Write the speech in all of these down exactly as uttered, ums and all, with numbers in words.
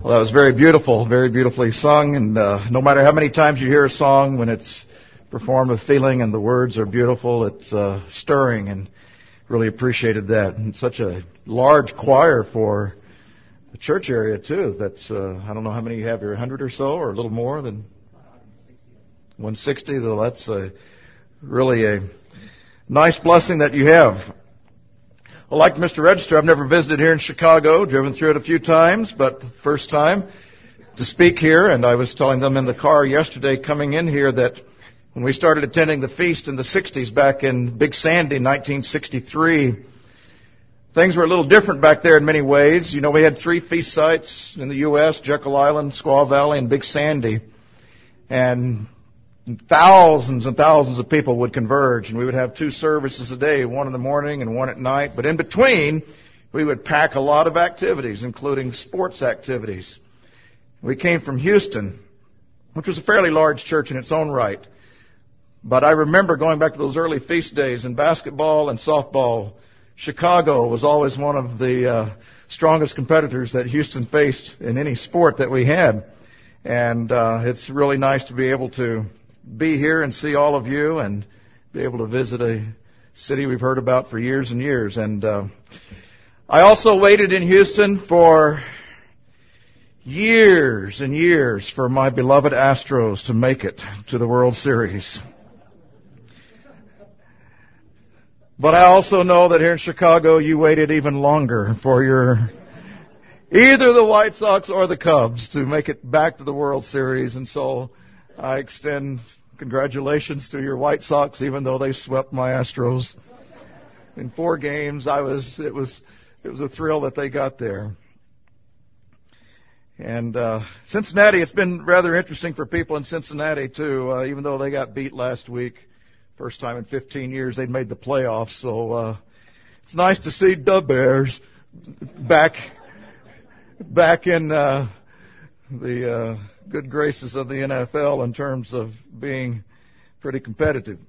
Well, that was very beautiful, very beautifully sung. And uh, no matter how many times you hear a song, when it's performed with feeling and the words are beautiful, it's uh, stirring, and really appreciated that. And such a large choir for the church area, too. That's, uh, I don't know how many you have here, one hundred or so, or a little more than one hundred sixty. Though that's a, really a nice blessing that you have. Well, like Mister Register, I've never visited here in Chicago, driven through it a few times, but the first time to speak here, and I was telling them in the car yesterday coming in here that when we started attending the feast in the sixties back in Big Sandy, nineteen sixty-three, things were a little different back there in many ways. You know, we had three feast sites in the U S, Jekyll Island, Squaw Valley, and Big Sandy, and thousands and thousands of people would converge, and we would have two services a day, one in the morning and one at night. But in between, we would pack a lot of activities, including sports activities. We came from Houston, which was a fairly large church in its own right. But I remember going back to those early feast days in basketball and softball. Chicago was always one of the uh, strongest competitors that Houston faced in any sport that we had. And uh, it's really nice to be able to be here and see all of you and be able to visit a city we've heard about for years and years. And uh, I also waited in Houston for years and years for my beloved Astros to make it to the World Series. But I also know that here in Chicago you waited even longer for your either the White Sox or the Cubs to make it back to the World Series. And so I extend congratulations to your White Sox, even though they swept my Astros in four games. I was it was it was a thrill that they got there. And uh, Cincinnati, it's been rather interesting for people in Cincinnati too. Uh, even though they got beat last week, first time in fifteen years they'd made the playoffs. So uh, it's nice to see the Bears back back in uh, the uh, good graces of the N F L in terms of being pretty competitive.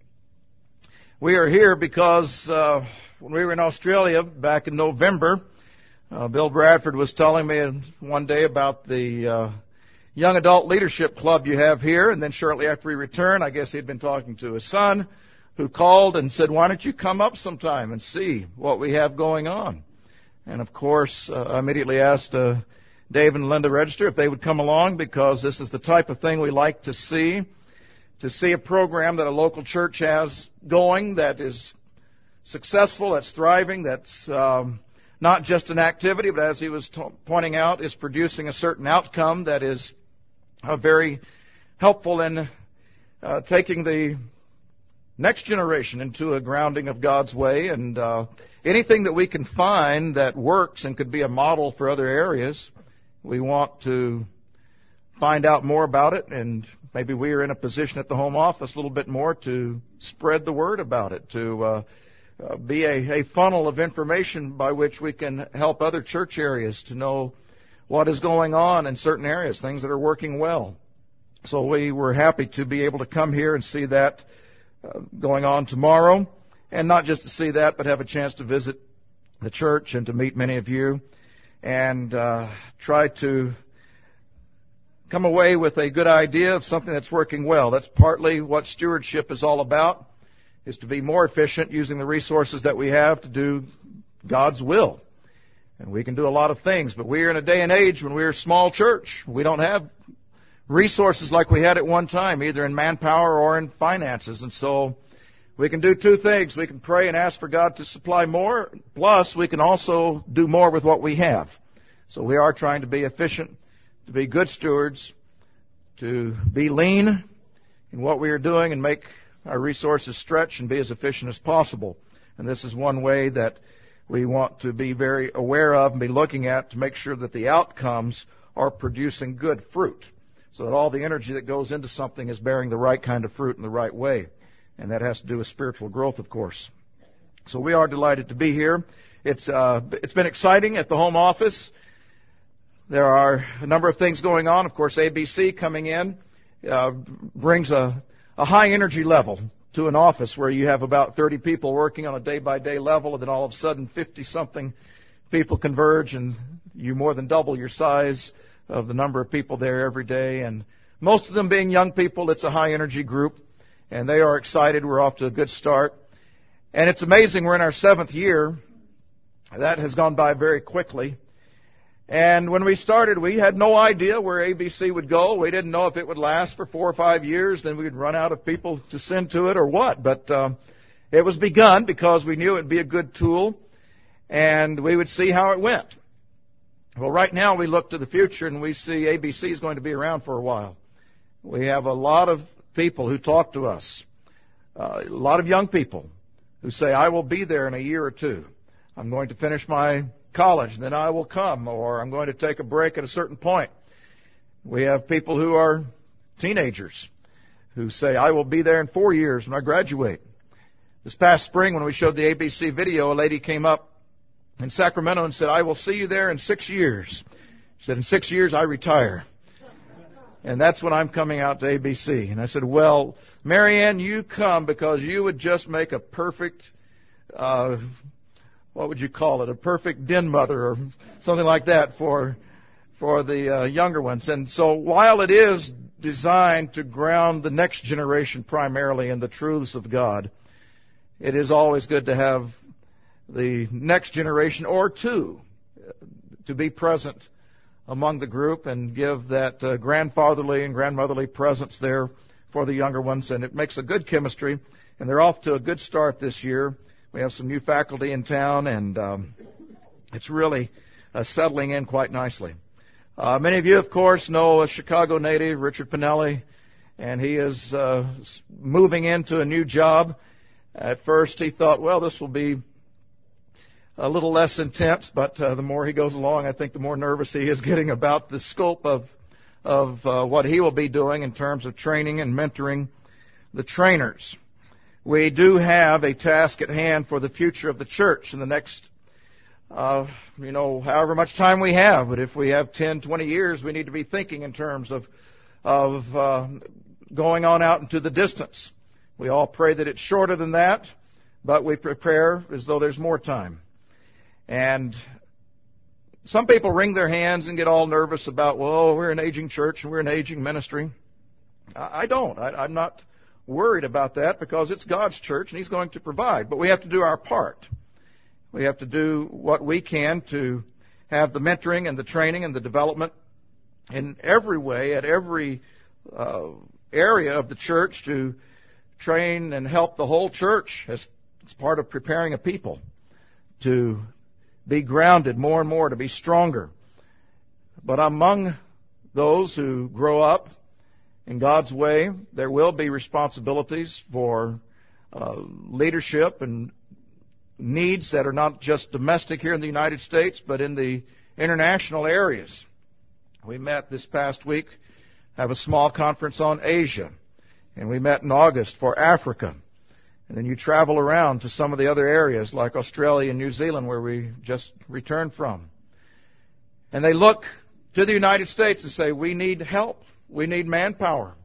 We are here because uh, when we were in Australia back in November, uh, Bill Bradford was telling me one day about the uh, young adult leadership club you have here, and then shortly after we returned, I guess he'd been talking to his son, who called and said, "Why don't you come up sometime and see what we have going on?" And of course, uh, I immediately asked uh, Dave and Linda Register if they would come along, because this is the type of thing we like to see, to see a program that a local church has going that is successful, that's thriving, that's um, not just an activity, but as he was t- pointing out, is producing a certain outcome that is uh, very helpful in uh, taking the next generation into a grounding of God's way. And uh, anything that we can find that works and could be a model for other areas, we want to find out more about it, and maybe we are in a position at the home office a little bit more to spread the word about it, to uh, uh, be a, a funnel of information by which we can help other church areas to know what is going on in certain areas, things that are working well. So we were happy to be able to come here and see that uh, going on tomorrow, and not just to see that, but have a chance to visit the church and to meet many of you, and uh, try to come away with a good idea of something that's working well. That's partly what stewardship is all about, is to be more efficient using the resources that we have to do God's will. And we can do a lot of things, but we are in a day and age when we're a small church. We don't have resources like we had at one time, either in manpower or in finances. And so we can do two things. We can pray and ask for God to supply more, plus we can also do more with what we have. So we are trying to be efficient, to be good stewards, to be lean in what we are doing and make our resources stretch and be as efficient as possible. And this is one way that we want to be very aware of and be looking at to make sure that the outcomes are producing good fruit, so that all the energy that goes into something is bearing the right kind of fruit in the right way. And that has to do with spiritual growth, of course. So we are delighted to be here. It's uh, it's been exciting at the home office. There are a number of things going on. Of course, A B C coming in uh, brings a, a high energy level to an office where you have about thirty people working on a day-by-day level, and then all of a sudden fifty-something people converge, and you more than double your size of the number of people there every day. And most of them being young people, it's a high-energy group, and they are excited. We're off to a good start. And it's amazing, we're in our seventh year. That has gone by very quickly. And when we started, we had no idea where A B C would go. We didn't know if it would last for four or five years, then we'd run out of people to send to it or what. But um, it was begun because we knew it would be a good tool, and we would see how it went. Well, right now we look to the future, and we see A B C is going to be around for a while. We have a lot of people who talk to us, uh, a lot of young people who say, I will be there in a year or two. I'm going to finish my college, and then I will come, or I'm going to take a break at a certain point. We have people who are teenagers who say, I will be there in four years when I graduate. This past spring when we showed the A B C video, a lady came up in Sacramento and said, I will see you there in six years. She said, in six years I retire. And that's when I'm coming out to A B C. And I said, well, Marianne, you come because you would just make a perfect, uh, what would you call it, a perfect den mother or something like that for for the uh, younger ones. And so while it is designed to ground the next generation primarily in the truths of God, it is always good to have the next generation or two to be present among the group and give that uh, grandfatherly and grandmotherly presence there for the younger ones. And it makes a good chemistry, and they're off to a good start this year. We have some new faculty in town, and um, it's really uh, settling in quite nicely. Uh, many of you, of course, know a Chicago native, Richard Pinelli, and he is uh, moving into a new job. At first he thought, well, this will be a little less intense, but uh, the more he goes along, I think the more nervous he is getting about the scope of of uh, what he will be doing in terms of training and mentoring the trainers. We do have a task at hand for the future of the church in the next, uh, you know, however much time we have. But if we have ten, twenty years, we need to be thinking in terms of of uh, going on out into the distance. We all pray that it's shorter than that, but we prepare as though there's more time. And some people wring their hands and get all nervous about, well, we're an aging church and we're an aging ministry. I don't. I, I'm not worried about that because it's God's church and He's going to provide. But we have to do our part. We have to do what we can to have the mentoring and the training and the development in every way, at every uh, area of the church to train and help the whole church as, as part of preparing a people to be grounded more and more, to be stronger. But among those who grow up in God's way, there will be responsibilities for uh, leadership and needs that are not just domestic here in the United States, but in the international areas. We met this past week, have a small conference on Asia, and we met in August for Africa. And then you travel around to some of the other areas like Australia and New Zealand where we just returned from. And they look to the United States and say, we need help. We need manpower.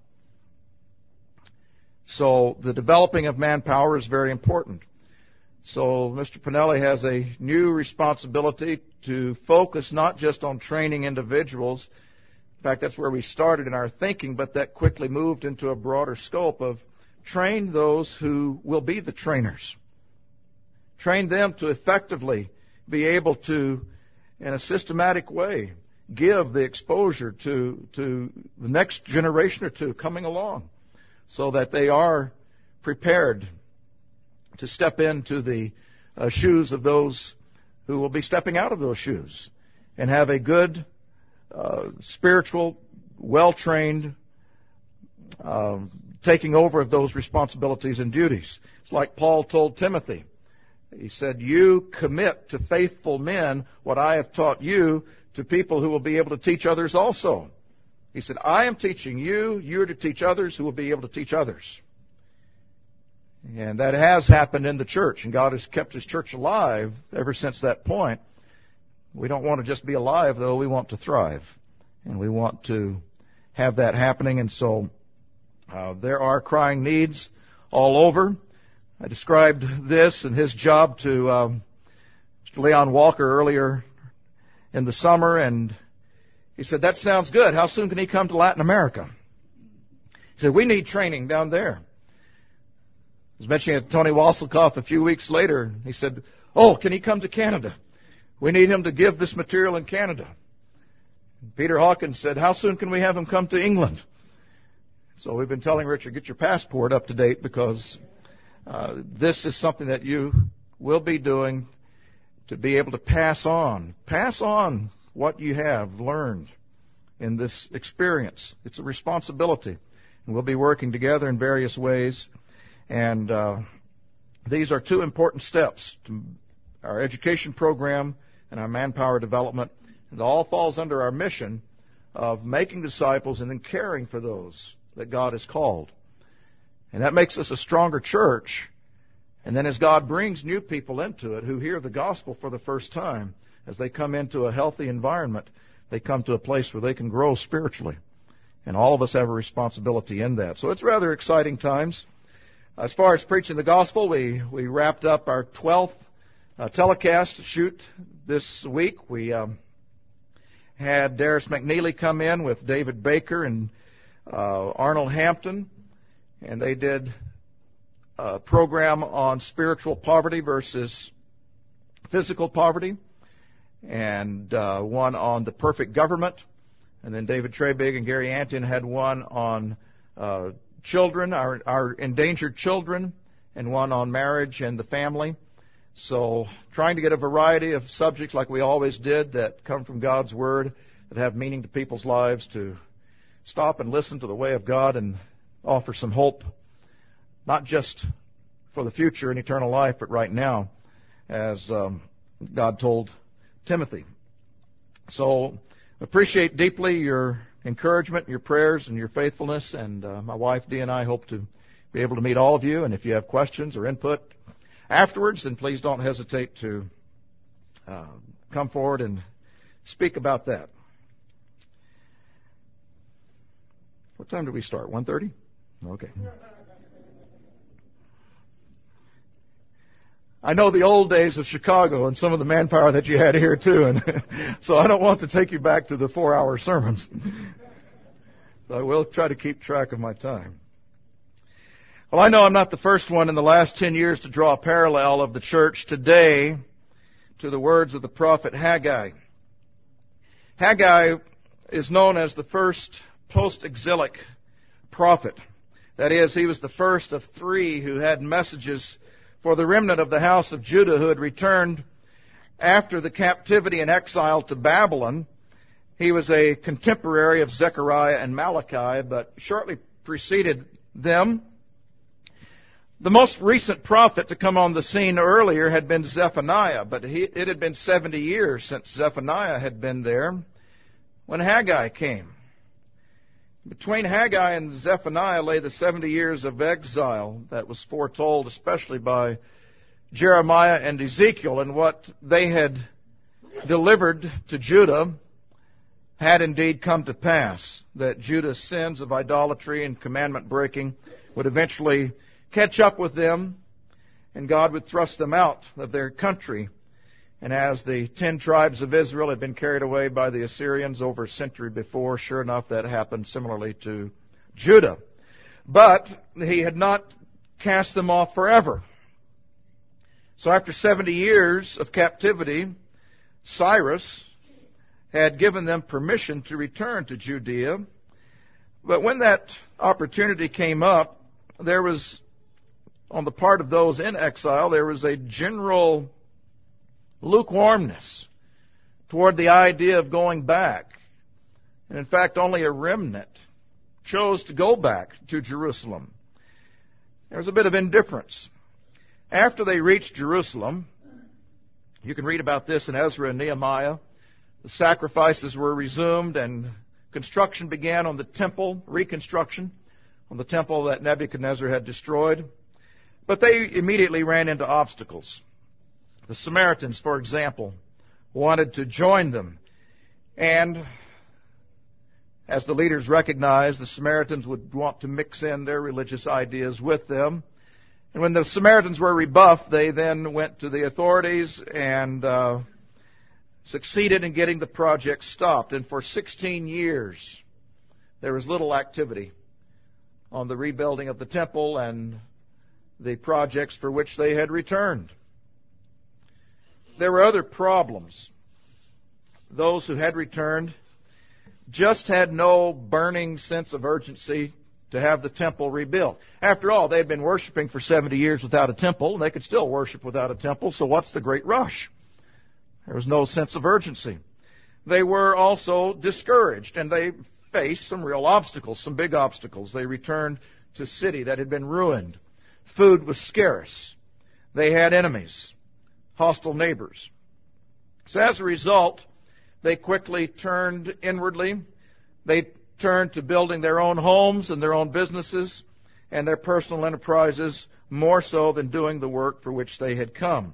So the developing of manpower is very important. So Mister Pinelli has a new responsibility to focus not just on training individuals. In fact, that's where we started in our thinking, but that quickly moved into a broader scope of train those who will be the trainers. Train them to effectively be able to, in a systematic way, give the exposure to, to the next generation or two coming along so that they are prepared to step into the uh, shoes of those who will be stepping out of those shoes and have a good, uh, spiritual, well-trained um, taking over of those responsibilities and duties. It's like Paul told Timothy. He said, you commit to faithful men what I have taught you to people who will be able to teach others also. He said, I am teaching you, you are to teach others who will be able to teach others. And that has happened in the church, and God has kept His church alive ever since that point. We don't want to just be alive, though. We want to thrive. And we want to have that happening, and so Uh, there are crying needs all over. I described this and his job to um, Mister Leon Walker earlier in the summer, and He said, that sounds good. How soon can he come to Latin America? He said, we need training down there. I was mentioning to Tony Wasselkoff a few weeks later. He said, oh, can he come to Canada? We need him to give this material in Canada. Peter Hawkins said, how soon can we have him come to England? So we've been telling Richard, get your passport up to date, because uh, this is something that you will be doing to be able to pass on. Pass on what you have learned in this experience. It's a responsibility. And we'll be working together in various ways. And uh, these are two important steps to our education program and our manpower development. It all falls under our mission of making disciples and then caring for those that God has called. And that makes us a stronger church. And then as God brings new people into it who hear the gospel for the first time, as they come into a healthy environment, they come to a place where they can grow spiritually. And all of us have a responsibility in that. So it's rather exciting times. As far as preaching the gospel, we, we wrapped up our twelfth uh, telecast shoot this week. We um, had Darius McNeely come in with David Baker and uh, Arnold Hampton, and they did a program on spiritual poverty versus physical poverty, and uh, one on the perfect government. And then David Trebig and Gary Antin had one on uh, children, our, our endangered children, and one on marriage and the family. So trying to get a variety of subjects like we always did that come from God's Word, that have meaning to people's lives, to stop and listen to the way of God and offer some hope, not just for the future and eternal life, but right now, as um, God told Timothy. So appreciate deeply your encouragement, your prayers, and your faithfulness. And uh, my wife, Dee, and I hope to be able to meet all of you. And if you have questions or input afterwards, then please don't hesitate to uh, come forward and speak about that. What time did we start? one thirty? Okay. I know the old days of Chicago and some of the manpower that you had here too, and so I don't want to take you back to the four-hour sermons. So I will try to keep track of my time. Well, I know I'm not the first one in the last ten years to draw a parallel of the church today to the words of the prophet Haggai. Haggai is known as the first post-exilic prophet. That is, he was the first of three who had messages for the remnant of the house of Judah who had returned after the captivity and exile to Babylon. He was a contemporary of Zechariah and Malachi, but shortly preceded them. The most recent prophet to come on the scene earlier had been Zephaniah, but he, it had been seventy years since Zephaniah had been there when Haggai came. Between Haggai and Zephaniah lay the seventy years of exile that was foretold, especially by Jeremiah and Ezekiel, and what they had delivered to Judah had indeed come to pass, that Judah's sins of idolatry and commandment breaking would eventually catch up with them, and God would thrust them out of their country. And as the ten tribes of Israel had been carried away by the Assyrians over a century before, sure enough, that happened similarly to Judah. But he had not cast them off forever. So after seventy years of captivity, Cyrus had given them permission to return to Judea. But when that opportunity came up, there was, on the part of those in exile, there was a general lukewarmness toward the idea of going back. And in fact, only a remnant chose to go back to Jerusalem. There was a bit of indifference. After they reached Jerusalem, you can read about this in Ezra and Nehemiah, the sacrifices were resumed and construction began on the temple, reconstruction on the temple that Nebuchadnezzar had destroyed. But they immediately ran into obstacles. The Samaritans, for example, wanted to join them. And as the leaders recognized, the Samaritans would want to mix in their religious ideas with them. And when the Samaritans were rebuffed, they then went to the authorities and uh, succeeded in getting the project stopped. And for sixteen years, there was little activity on the rebuilding of the temple and the projects for which they had returned. There were other problems. Those who had returned just had no burning sense of urgency to have the temple rebuilt. After all, they had been worshiping for seventy years without a temple, and they could still worship without a temple, so what's the great rush? There was no sense of urgency. They were also discouraged, and they faced some real obstacles, some big obstacles. They returned to a city that had been ruined. Food was scarce. They had enemies, hostile neighbors. So as a result, they quickly turned inwardly. They turned to building their own homes and their own businesses and their personal enterprises more so than doing the work for which they had come.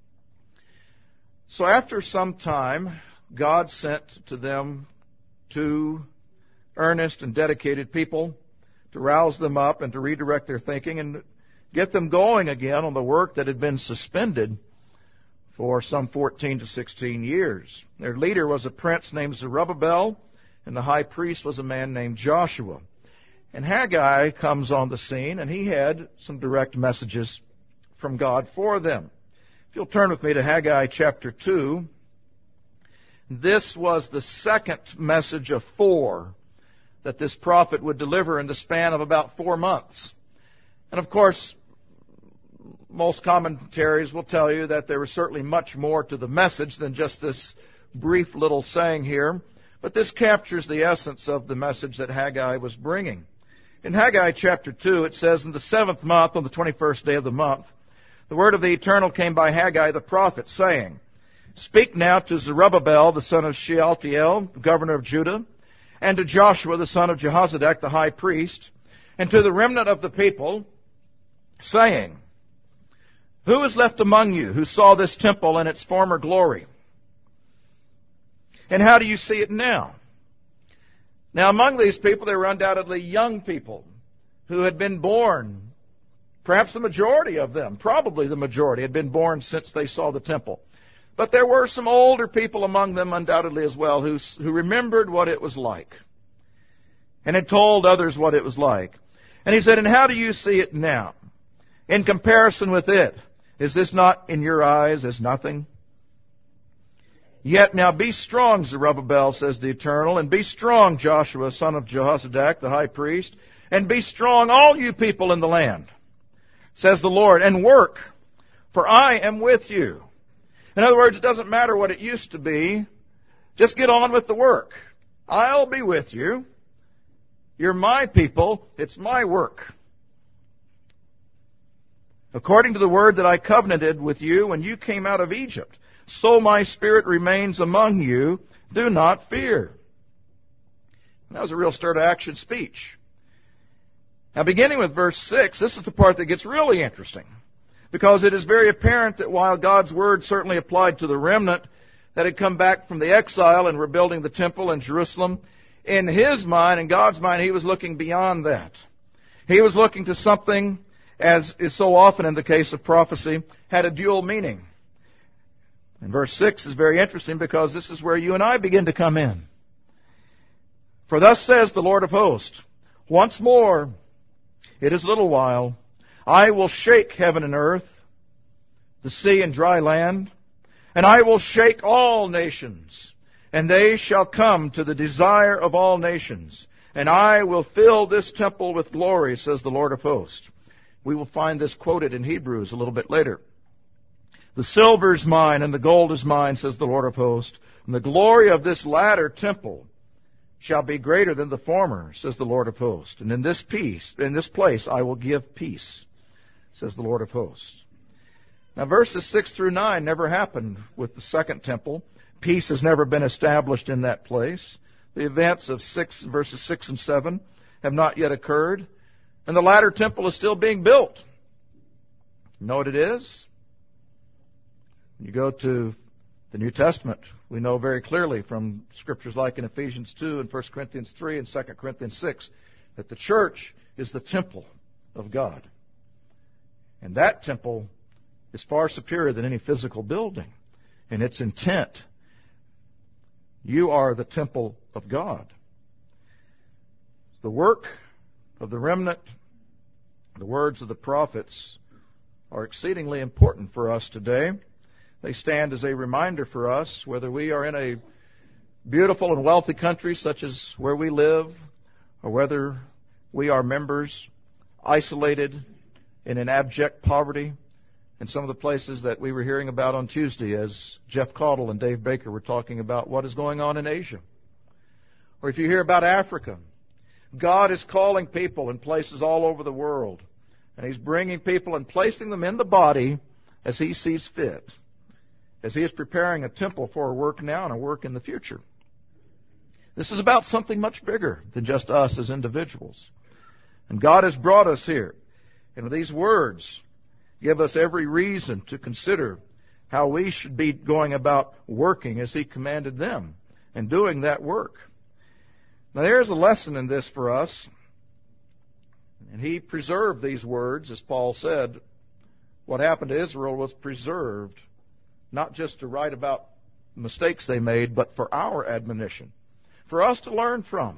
So after some time, God sent to them two earnest and dedicated people to rouse them up and to redirect their thinking and get them going again on the work that had been suspended for some fourteen to sixteen years. Their leader was a prince named Zerubbabel, and the high priest was a man named Joshua. And Haggai comes on the scene, and he had some direct messages from God for them. If you'll turn with me to Haggai chapter two, this was the second message of four that this prophet would deliver in the span of about four months. And of course, most commentaries will tell you that there was certainly much more to the message than just this brief little saying here. But this captures the essence of the message that Haggai was bringing. In Haggai chapter two, it says, "In the seventh month, on the twenty-first day of the month, the word of the Eternal came by Haggai the prophet, saying, Speak now to Zerubbabel, the son of Shealtiel, governor of Judah, and to Joshua, the son of Jehozadak, the high priest, and to the remnant of the people, saying, Who is left among you who saw this temple in its former glory? And how do you see it now? Now among these people there were undoubtedly young people who had been born. Perhaps the majority of them, probably the majority, had been born since they saw the temple. But there were some older people among them undoubtedly as well who, who remembered what it was like and had told others what it was like. And he said, And how do you see it now? In comparison with it, is this not in your eyes as nothing? Yet now be strong, Zerubbabel, says the Eternal, and be strong, Joshua, son of Jehozadak, the high priest, and be strong, all you people in the land, says the Lord, and work, for I am with you. In other words, it doesn't matter what it used to be. Just get on with the work. I'll be with you. You're my people. It's my work. According to the word that I covenanted with you when you came out of Egypt, so my Spirit remains among you. Do not fear. And that was a real stir-to-action speech. Now, beginning with verse six, this is the part that gets really interesting, because it is very apparent that while God's word certainly applied to the remnant that had come back from the exile and rebuilding the temple in Jerusalem, in his mind, in God's mind, he was looking beyond that. He was looking to something, as is so often in the case of prophecy, had a dual meaning. And verse six is very interesting because this is where you and I begin to come in. For thus says the Lord of hosts, Once more, it is a little while, I will shake heaven and earth, the sea and dry land, and I will shake all nations, and they shall come to the desire of all nations, and I will fill this temple with glory, says the Lord of hosts. We will find this quoted in Hebrews a little bit later. The silver is mine and the gold is mine, says the Lord of hosts, and the glory of this latter temple shall be greater than the former, says the Lord of hosts. And in this peace, in this place I will give peace, says the Lord of hosts. Now verses six through nine never happened with the second temple. Peace has never been established in that place. The events of six, verses six and seven have not yet occurred. And the latter temple is still being built. You know what it is? When you go to the New Testament, we know very clearly from scriptures like in Ephesians two and First Corinthians three and Second Corinthians six that the church is the temple of God. And that temple is far superior than any physical building. And its intent You are the temple of God. The work of the remnant, the words of the prophets, are exceedingly important for us today. They stand as a reminder for us, whether we are in a beautiful and wealthy country such as where we live, or whether we are members isolated and in abject poverty in some of the places that we were hearing about on Tuesday as Jeff Caudle and Dave Baker were talking about what is going on in Asia. Or if you hear about Africa, God is calling people in places all over the world, and He's bringing people and placing them in the body as He sees fit, as He is preparing a temple for a work now and a work in the future. This is about something much bigger than just us as individuals. And God has brought us here. And these words give us every reason to consider how we should be going about working as He commanded them and doing that work. Now there's a lesson in this for us. And He preserved these words, as Paul said. What happened to Israel was preserved, not just to write about mistakes they made, but for our admonition, for us to learn from.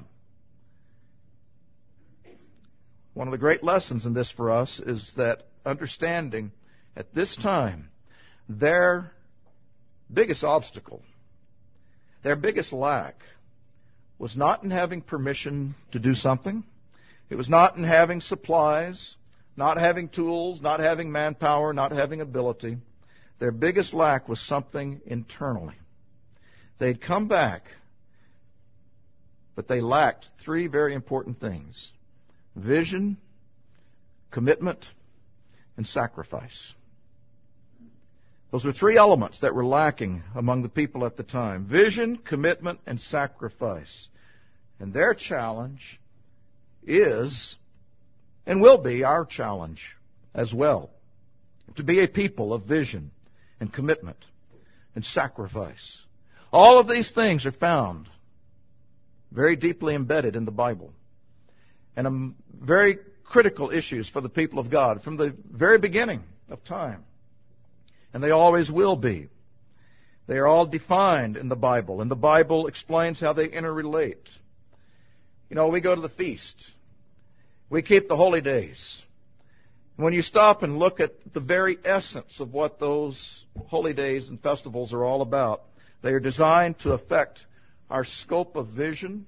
One of the great lessons in this for us is that understanding at this time their biggest obstacle, their biggest lack, was not in having permission to do something. It was not in having supplies, not having tools, not having manpower, not having ability. Their biggest lack was something internally. They'd come back, but they lacked three very important things: vision, commitment, and sacrifice. Those were three elements that were lacking among the people at the time: vision, commitment, and sacrifice. And their challenge is, and will be, our challenge as well, to be a people of vision and commitment and sacrifice. All of these things are found very deeply embedded in the Bible, and um, very critical issues for the people of God from the very beginning of time. And they always will be. They are all defined in the Bible, and the Bible explains how they interrelate. You know, we go to the feast. We keep the holy days. And when you stop and look at the very essence of what those holy days and festivals are all about, they are designed to affect our scope of vision,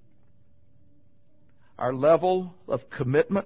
our level of commitment,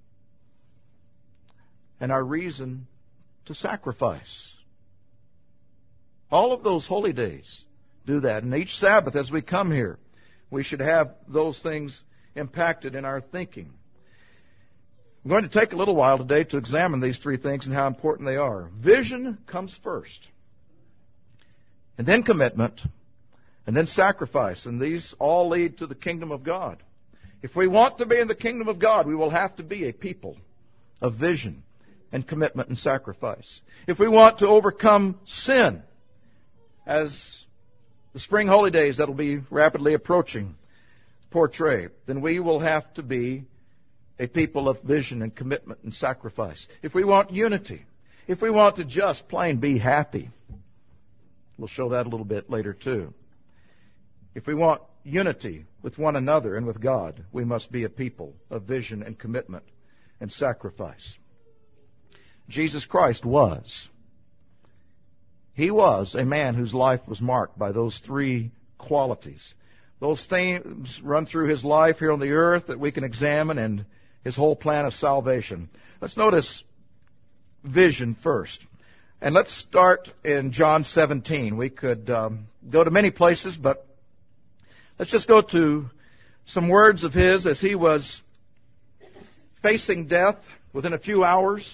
and our reason to sacrifice. All of those holy days do that. And each Sabbath as we come here, we should have those things impacted in our thinking. I'm going to take a little while today to examine these three things and how important they are. Vision comes first, and then commitment, and then sacrifice. And these all lead to the kingdom of God. If we want to be in the kingdom of God, we will have to be a people of vision and commitment and sacrifice. If we want to overcome sin, as the spring holy days that will be rapidly approaching portray, then we will have to be a people of vision and commitment and sacrifice. If we want unity, if we want to just plain be happy, we'll show that a little bit later too. If we want unity with one another and with God, we must be a people of vision and commitment and sacrifice. Jesus Christ was. He was a man whose life was marked by those three qualities. Those themes run through His life here on the earth that we can examine, and His whole plan of salvation. Let's notice vision first. And let's start in John seventeen. We could um, go to many places, but let's just go to some words of His as He was facing death within a few hours.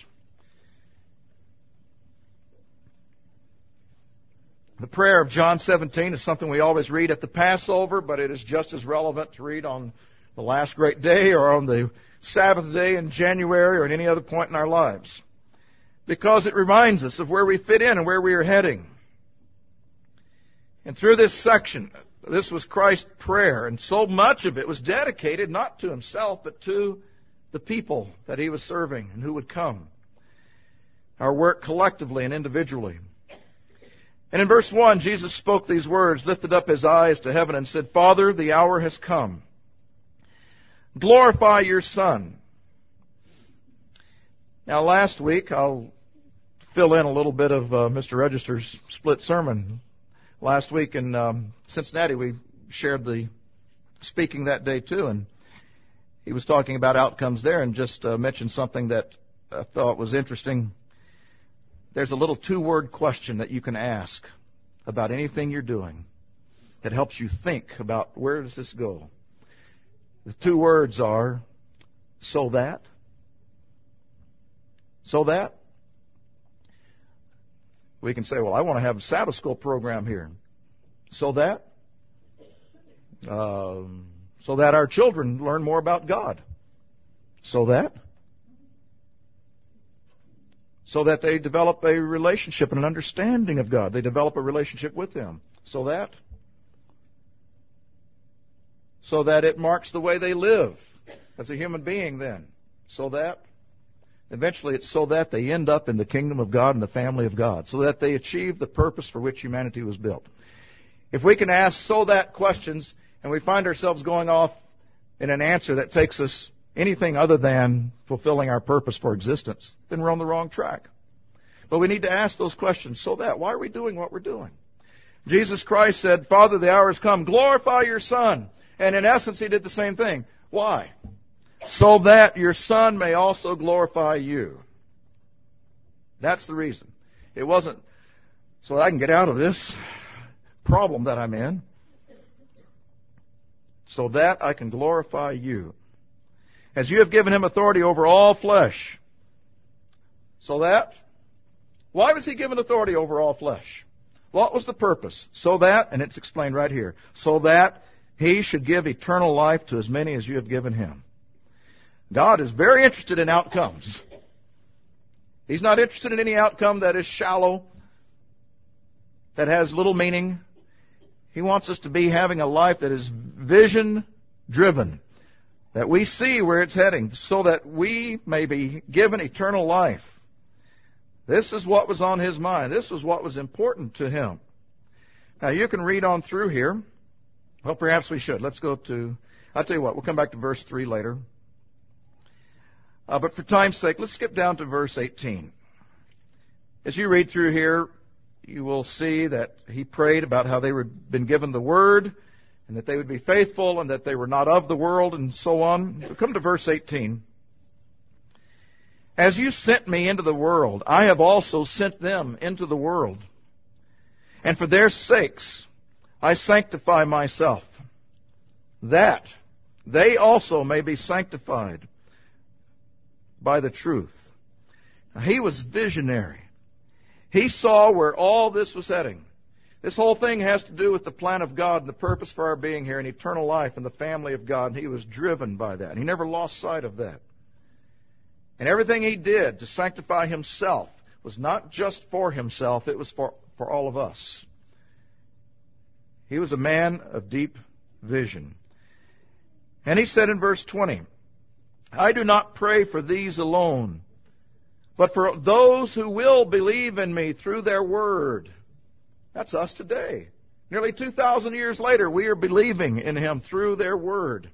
The prayer of John seventeen is something we always read at the Passover, but it is just as relevant to read on the last great day or on the Sabbath day in January or at any other point in our lives, because it reminds us of where we fit in and where we are heading. And through this section, this was Christ's prayer, and so much of it was dedicated not to Himself, but to the people that He was serving and who would come. Our work collectively and individually. And in verse one, Jesus spoke these words, lifted up His eyes to heaven, and said, Father, the hour has come. Glorify your Son. Now, last week, I'll fill in a little bit of uh, Mister Register's split sermon. Last week in um, Cincinnati, we shared the speaking that day too, and he was talking about outcomes there and just uh, mentioned something that I thought was interesting. There's a little two-word question that you can ask about anything you're doing that helps you think about where does this go. The two words are, so that, so that. We can say, well, I want to have a Sabbath school program here. So that? Um, so that our children learn more about God. So that? So that they develop a relationship and an understanding of God. They develop a relationship with Him. So that? So that it marks the way they live as a human being then. So that? Eventually it's so that they end up in the kingdom of God and the family of God. So that they achieve the purpose for which humanity was built. If we can ask so that questions and we find ourselves going off in an answer that takes us anything other than fulfilling our purpose for existence, then we're on the wrong track. But we need to ask those questions. So that, why are we doing what we're doing? Jesus Christ said, Father, the hour has come. Glorify your Son. And in essence, He did the same thing. Why? So that your Son may also glorify you. That's the reason. It wasn't so that I can get out of this problem that I'm in. So that I can glorify you. As you have given Him authority over all flesh. So that? Why was He given authority over all flesh? What was the purpose? So that, and it's explained right here, so that He should give eternal life to as many as you have given Him. God is very interested in outcomes. He's not interested in any outcome that is shallow, that has little meaning. He wants us to be having a life that is vision-driven, that we see where it's heading, so that we may be given eternal life. This is what was on His mind. This was what was important to Him. Now, you can read on through here. Well, perhaps we should. Let's go to, I'll tell you what, we'll come back to verse three later. Uh, but for time's sake, let's skip down to verse eighteen. As you read through here, you will see that He prayed about how they had been given the Word, and that they would be faithful, and that they were not of the world, and so on. We'll come to verse eighteen. As you sent me into the world, I have also sent them into the world. And for their sakes I sanctify myself, that they also may be sanctified by the truth. Now, He was visionary. He saw where all this was heading. This whole thing has to do with the plan of God and the purpose for our being here and eternal life and the family of God. And He was driven by that. He never lost sight of that. And everything He did to sanctify Himself was not just for Himself, it was for, for all of us. He was a man of deep vision. And He said in verse twenty, I do not pray for these alone, but for those who will believe in me through their word. That's us today. Nearly two thousand years later, we are believing in Him through their word.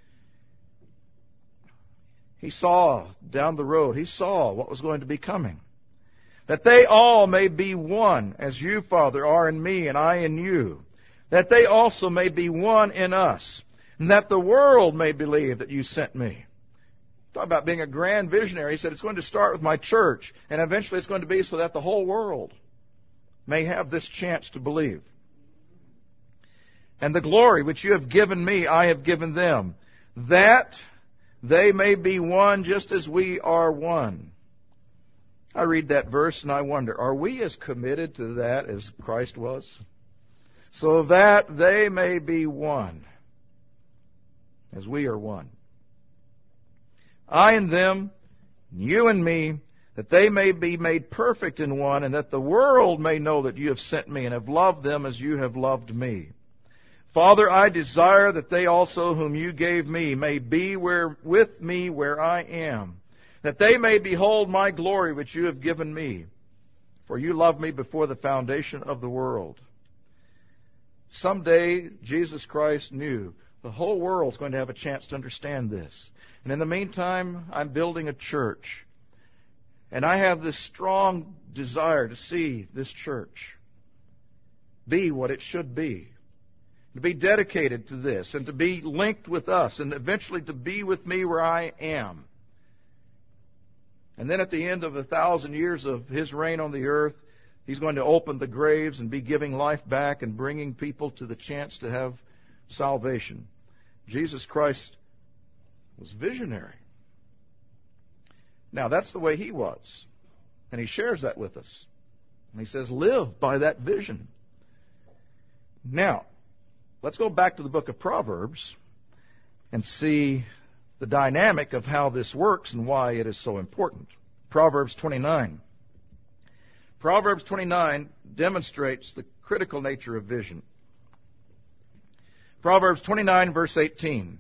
He saw down the road, He saw what was going to be coming. That they all may be one, as you, Father, are in me and I in you. That they also may be one in us, and that the world may believe that you sent me. Talk about being a grand visionary. He said it's going to start with my church, and eventually it's going to be so that the whole world may have this chance to believe. And the glory which you have given me, I have given them, that they may be one just as we are one. I read that verse and I wonder, are we as committed to that as Christ was? So that they may be one, as we are one. I and them, you and me, that they may be made perfect in one, and that the world may know that you have sent me and have loved them as you have loved me. Father, I desire that they also whom you gave me may be where, with me where I am, that they may behold my glory which you have given me. For you loved me before the foundation of the world. Someday, Jesus Christ knew the whole world's going to have a chance to understand this. And in the meantime, I'm building a church. And I have this strong desire to see this church be what it should be. To be dedicated to this and to be linked with us and eventually to be with me where I am. And then at the end of a thousand years of His reign on the earth, He's going to open the graves and be giving life back and bringing people to the chance to have salvation. Jesus Christ was visionary. Now, that's the way He was. And He shares that with us. And He says, live by that vision. Now, let's go back to the book of Proverbs and see the dynamic of how this works and why it is so important. Proverbs twenty-nine. Proverbs twenty-nine demonstrates the critical nature of vision. Proverbs twenty-nine, verse eighteen.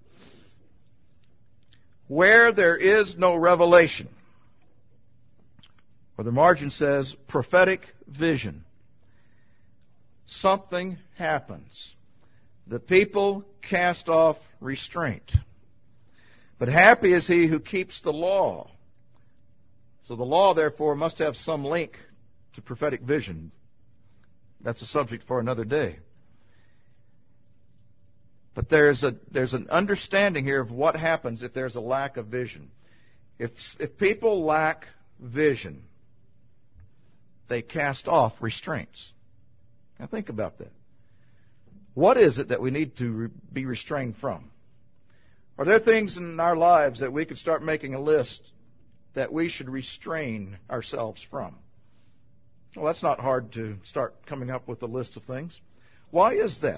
Where there is no revelation, or the margin says prophetic vision, something happens. The people cast off restraint. But happy is he who keeps the law. So the law, therefore, must have some link to prophetic vision. That's a subject for another day. But there's a there's an understanding here of what happens if there's a lack of vision. If if people lack vision, they cast off restraints. Now think about that. What is it that we need to re- be restrained from? Are there things in our lives that we could start making a list that we should restrain ourselves from? Well, that's not hard to start coming up with a list of things. Why is that?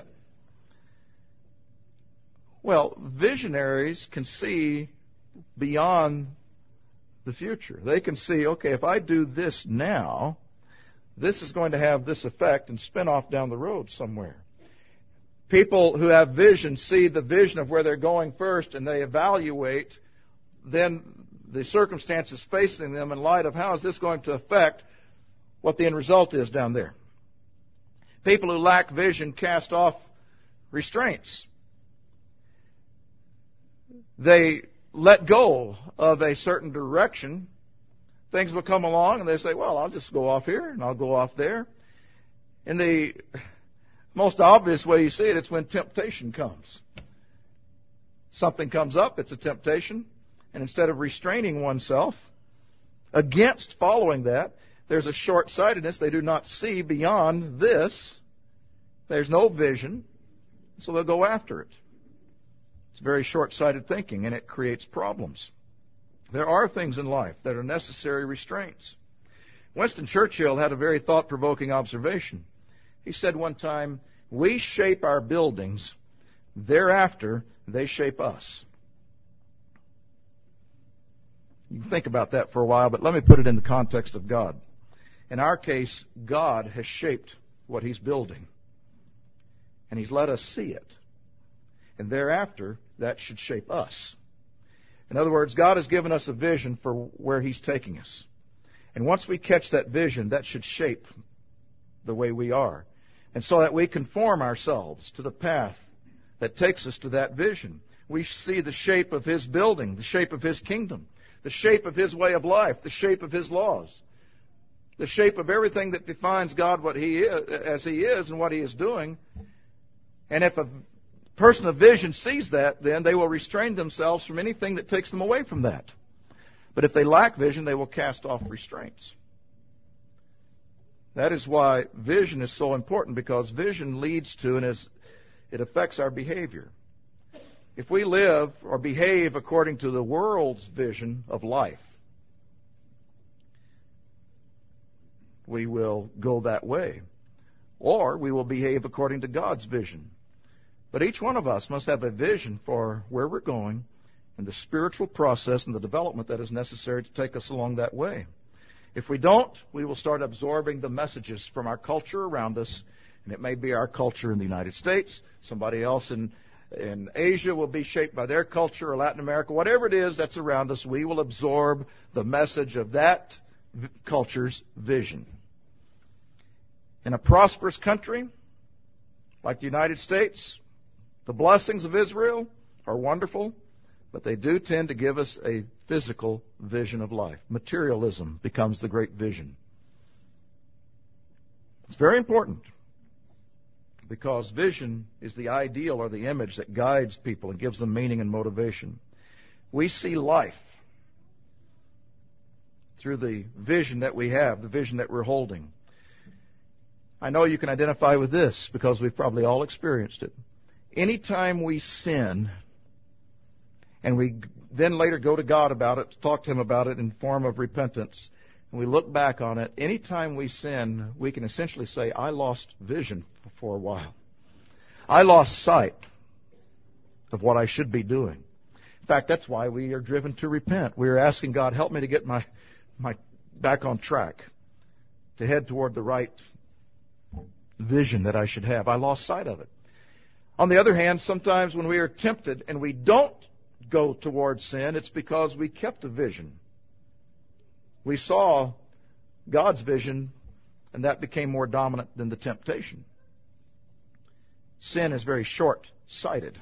Well, visionaries can see beyond the future. They can see, okay, if I do this now, this is going to have this effect and spin off down the road somewhere. People who have vision see the vision of where they're going first, and they evaluate then the circumstances facing them in light of how is this going to affect what the end result is down there. People who lack vision cast off restraints. They let go of a certain direction. Things will come along and they say, well, I'll just go off here and I'll go off there. In the most obvious way you see it, it's when temptation comes. Something comes up, it's a temptation, and instead of restraining oneself against following that, there's a short-sightedness. They do not see beyond this. There's no vision, so they'll go after it. It's very short-sighted thinking, and it creates problems. There are things in life that are necessary restraints. Winston Churchill had a very thought-provoking observation. He said one time, we shape our buildings, thereafter they shape us. You can think about that for a while, but let me put it in the context of God. In our case, God has shaped what He's building, and He's let us see it. And thereafter, that should shape us. In other words, God has given us a vision for where He's taking us. And once we catch that vision, that should shape the way we are. And so that we conform ourselves to the path that takes us to that vision. We see the shape of His building, the shape of His kingdom, the shape of His way of life, the shape of His laws, the shape of everything that defines God what He is, as He is and what He is doing. And if a person of vision sees that, then they will restrain themselves from anything that takes them away from that. But if they lack vision, they will cast off restraints. That is why vision is so important, because vision leads to and is, it affects our behavior. If we live or behave according to the world's vision of life, we will go that way. Or we will behave according to God's vision. But each one of us must have a vision for where we're going and the spiritual process and the development that is necessary to take us along that way. If we don't, we will start absorbing the messages from our culture around us. And it may be our culture in the United States. Somebody else in, in Asia will be shaped by their culture, or Latin America. Whatever it is that's around us, we will absorb the message of that culture's vision. In a prosperous country like the United States, the blessings of Israel are wonderful, but they do tend to give us a physical vision of life. Materialism becomes the great vision. It's very important because vision is the ideal or the image that guides people and gives them meaning and motivation. We see life through the vision that we have, the vision that we're holding. I know you can identify with this because we've probably all experienced it. Anytime we sin, and we then later go to God about it, talk to Him about it in form of repentance, and we look back on it, anytime we sin, we can essentially say, I lost vision for a while. I lost sight of what I should be doing. In fact, that's why we are driven to repent. We are asking God, help me to get my, my back on track, to head toward the right vision that I should have. I lost sight of it. On the other hand, sometimes when we are tempted and we don't go towards sin, it's because we kept a vision. We saw God's vision, and that became more dominant than the temptation. Sin is very short-sighted.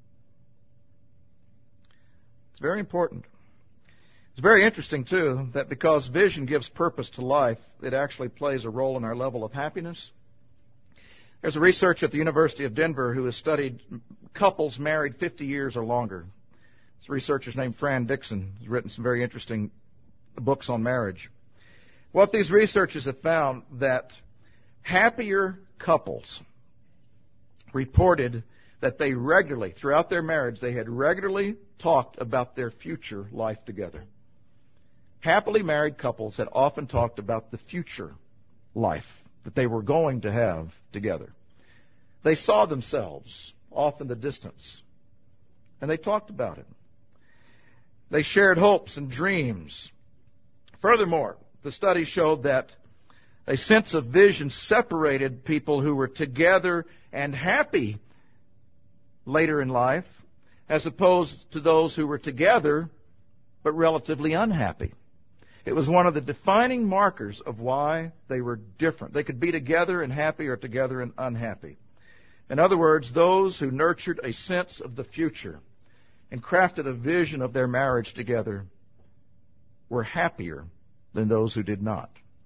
It's very important. It's very interesting, too, that because vision gives purpose to life, it actually plays a role in our level of happiness. There's a researcher at the University of Denver who has studied couples married fifty years or longer. This researcher's named Fran Dixon. He's written some very interesting books on marriage. What these researchers have found that happier couples reported that they regularly, throughout their marriage, they had regularly talked about their future life together. Happily married couples had often talked about the future life that they were going to have together. They saw themselves off in the distance, and they talked about it. They shared hopes and dreams. Furthermore, the study showed that a sense of vision separated people who were together and happy later in life, as opposed to those who were together but relatively unhappy. It was one of the defining markers of why they were different. They could be together and happy or together and unhappy. In other words, those who nurtured a sense of the future and crafted a vision of their marriage together were happier than those who did not.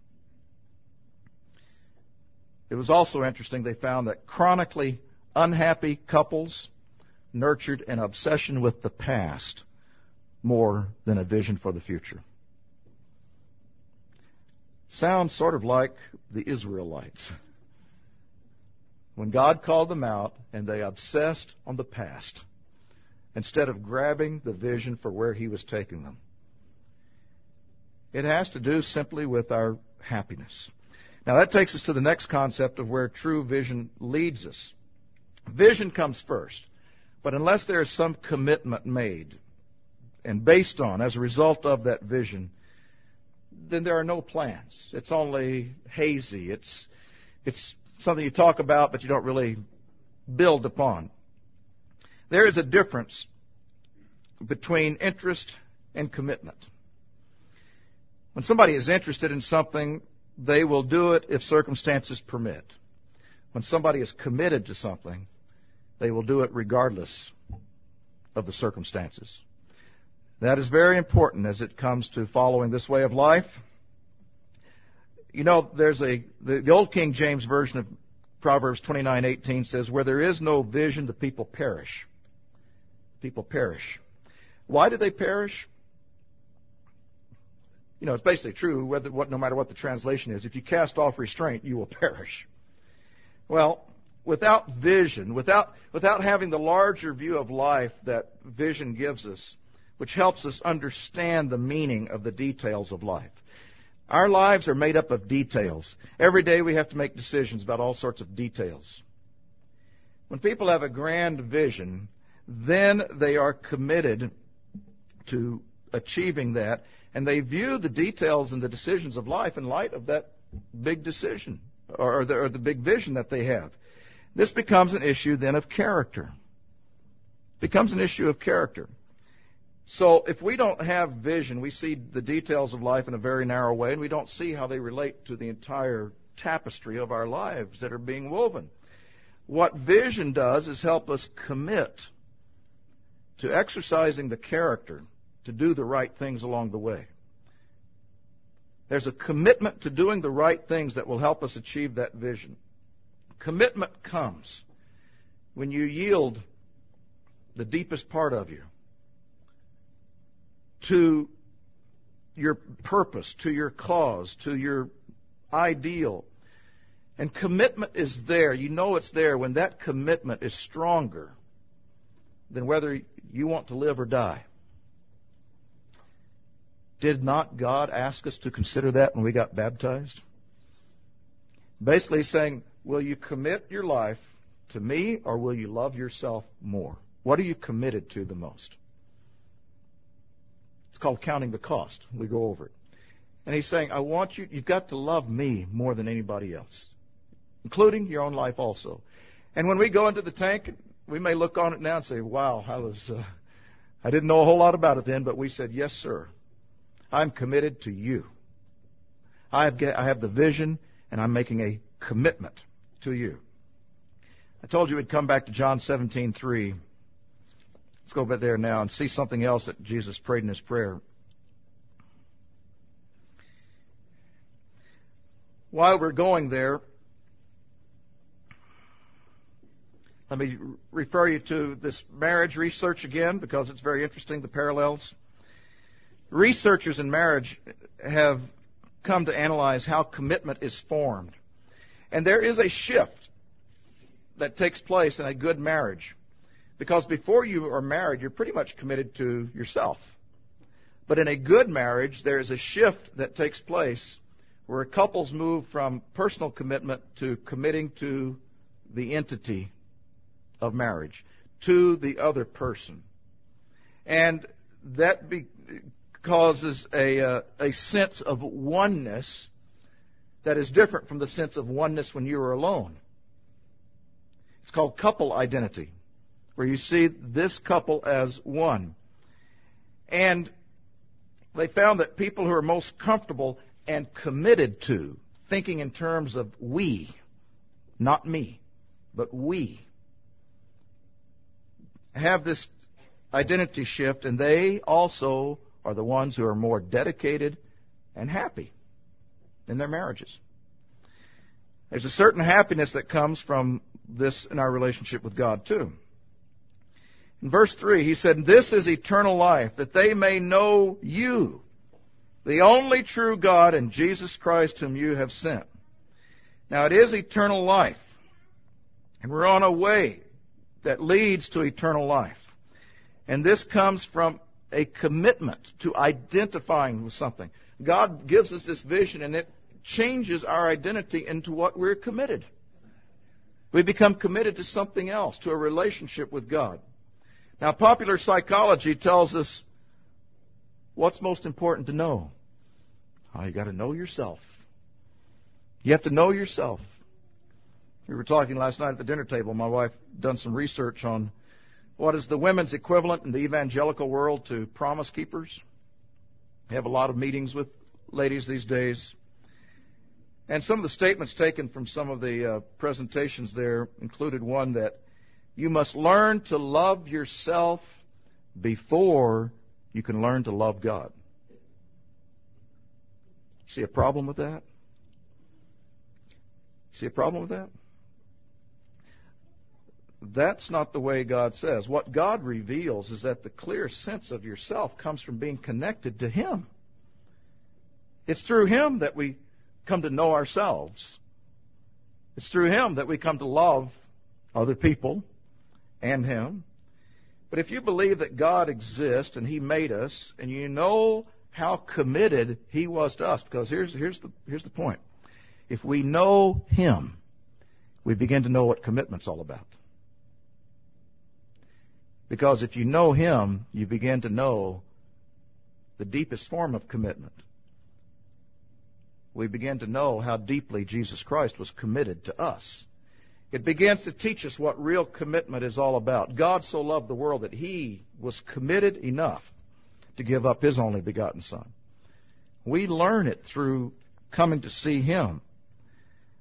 It was also interesting, they found that chronically unhappy couples nurtured an obsession with the past more than a vision for the future. Sounds sort of like the Israelites. When God called them out and they obsessed on the past instead of grabbing the vision for where He was taking them. It has to do simply with our happiness. Now that takes us to the next concept of where true vision leads us. Vision comes first, but unless there is some commitment made and based on, as a result of that vision, then there are no plans. It's only hazy. It's, it's something you talk about, but you don't really build upon. There is a difference between interest and commitment. When somebody is interested in something, they will do it if circumstances permit. When somebody is committed to something, they will do it regardless of the circumstances. That is very important as it comes to following this way of life. You know, there's a the, the old King James Version of Proverbs twenty-nine eighteen says, where there is no vision, the people perish. People perish. Why do they perish? You know, it's basically true, whether what no matter what the translation is. If you cast off restraint, you will perish. Well, without vision, without without having the larger view of life that vision gives us, which helps us understand the meaning of the details of life. Our lives are made up of details. Every day we have to make decisions about all sorts of details. When people have a grand vision, then they are committed to achieving that, and they view the details and the decisions of life in light of that big decision or the, or the big vision that they have. This becomes an issue then of character. It becomes an issue of character. So if we don't have vision, we see the details of life in a very narrow way, and we don't see how they relate to the entire tapestry of our lives that are being woven. What vision does is help us commit to exercising the character to do the right things along the way. There's a commitment to doing the right things that will help us achieve that vision. Commitment comes when you yield the deepest part of you to your purpose, to your cause, to your ideal. And commitment is there. You know it's there when that commitment is stronger than whether you want to live or die. Did not God ask us to consider that when we got baptized? Basically saying, will you commit your life to me or will you love yourself more? What are you committed to the most? It's called counting the cost. We go over it. And he's saying, I want you, you've got to love me more than anybody else, including your own life also. And when we go into the tank, we may look on it now and say, wow, I was, uh, I didn't know a whole lot about it then, but we said, yes, sir. I'm committed to you. I have, I have the vision, and I'm making a commitment to you. I told you we'd come back to John seventeen three. Let's go back there now and see something else that Jesus prayed in his prayer. While we're going there, let me refer you to this marriage research again because it's very interesting, the parallels. Researchers in marriage have come to analyze how commitment is formed. And there is a shift that takes place in a good marriage. Because before you are married, you're pretty much committed to yourself. But in a good marriage, there is a shift that takes place where couples move from personal commitment to committing to the entity of marriage, to the other person. And that be, causes a, uh, a sense of oneness that is different from the sense of oneness when you are alone. It's called couple identity, where you see this couple as one. And they found that people who are most comfortable and committed to thinking in terms of we, not me, but we, have this identity shift, and they also are the ones who are more dedicated and happy in their marriages. There's a certain happiness that comes from this in our relationship with God, too. In verse three, he said, this is eternal life, that they may know you, the only true God, and Jesus Christ whom you have sent. Now, it is eternal life, and we're on a way that leads to eternal life. And this comes from a commitment to identifying with something. God gives us this vision, and it changes our identity into what we're committed. We become committed to something else, to a relationship with God. Now, popular psychology tells us what's most important to know. Oh, you got to know yourself. You have to know yourself. We were talking last night at the dinner table. My wife done some research on what is the women's equivalent in the evangelical world to promise keepers. They have a lot of meetings with ladies these days. And some of the statements taken from some of the uh, presentations there included one that you must learn to love yourself before you can learn to love God. See a problem with that? See a problem with that? That's not the way God says. What God reveals is that the clear sense of yourself comes from being connected to Him. It's through Him that we come to know ourselves. It's through Him that we come to love other people and Him. But if you believe that God exists and He made us, and you know how committed He was to us, because here's, here's, the, here's the point. If we know Him, we begin to know what commitment's all about. Because if you know Him, you begin to know the deepest form of commitment. We begin to know how deeply Jesus Christ was committed to us. It begins to teach us what real commitment is all about. God so loved the world that He was committed enough to give up His only begotten Son. We learn it through coming to see Him.